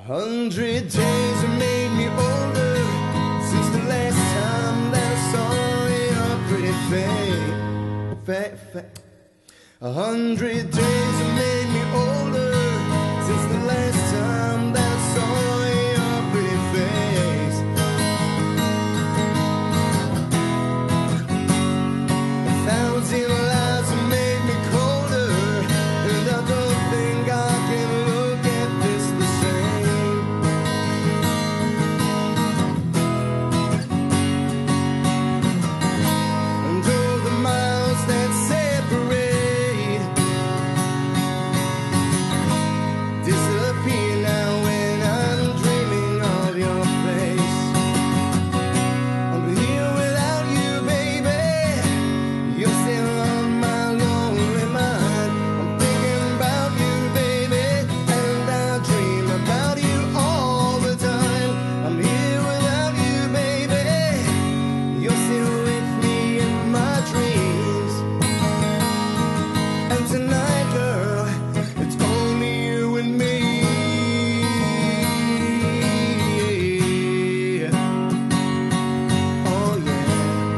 100 days have made me older since the last time that I saw your pretty face. 100 days have made me older since the last time that I saw your pretty face. 1,000 lives have made me colder, and I don't think I can look at this the same. And all the miles that separate disappear now when I'm dreaming of your face. I'm here without you, baby. You're still on my lonely mind. I'm thinking about you, baby, and I dream about you all the time. I'm here without you, baby. You're still with me in my dreams. And tonight, girl, it's only you and me. Oh yeah.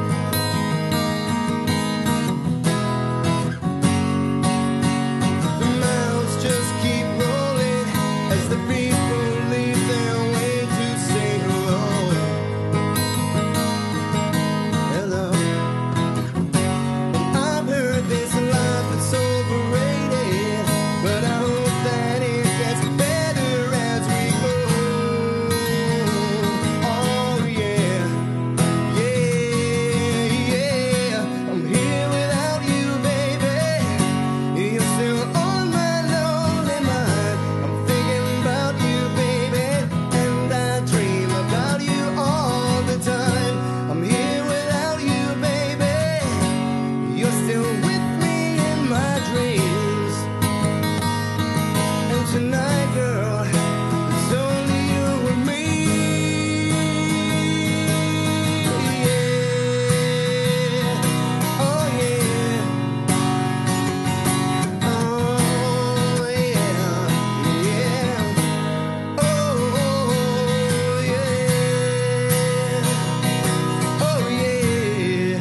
The miles just keep rolling as the people leave their way to say hello. Hello. I've heard there's a life that's overrated, but I hope that it gets better as we go. Oh yeah, yeah, yeah. I'm here without you, baby. You're still on my lonely mind. I'm thinking about you, baby, and I dream about you all the time. I'm here without you, baby. You're still with me in my dreams. And tonight, girl, it's only you and me. Yeah. Oh yeah. Oh yeah. Yeah. Oh yeah. Oh yeah.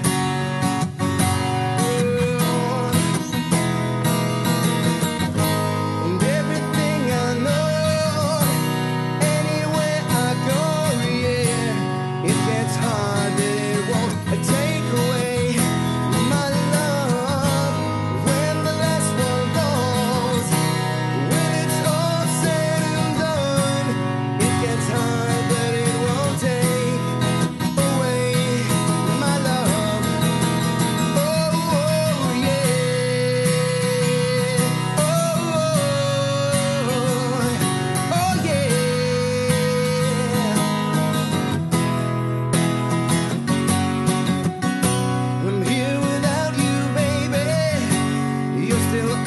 And everything I know, anywhere I go, yeah, it gets hard, but it won't take away my love. When the last one goes, when it's all said and done, it gets hard, but it won't take away my love. Oh yeah. Oh yeah. I'm here without you, baby. You're still